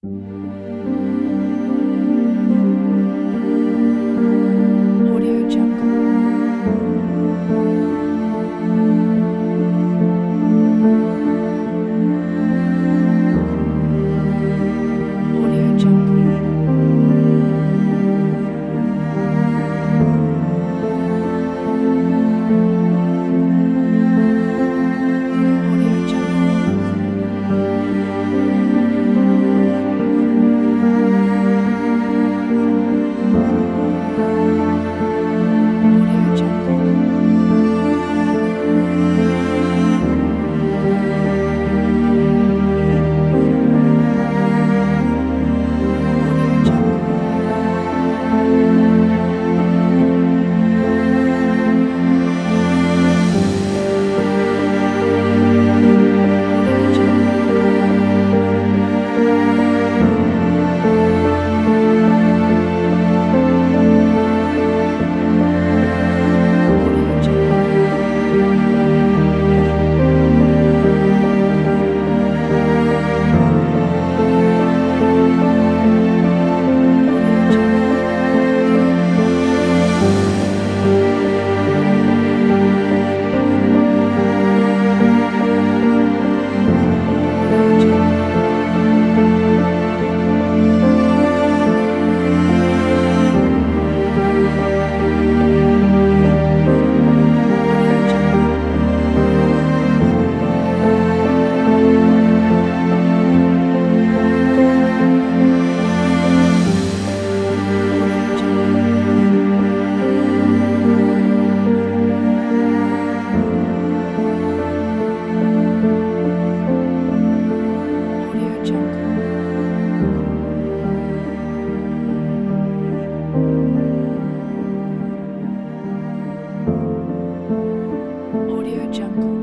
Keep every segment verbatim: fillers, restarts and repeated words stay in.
Audio Jungle. Audio Jungle. Audio Jungle. Audio Jungle. Audio Jungle. Audio Jungle. Audio Jungle. Audio Jungle. Audio Jungle. Audio Jungle. Audio Jungle. Audio Jungle. Audio Jungle.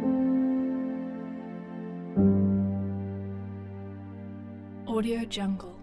Audio Jungle.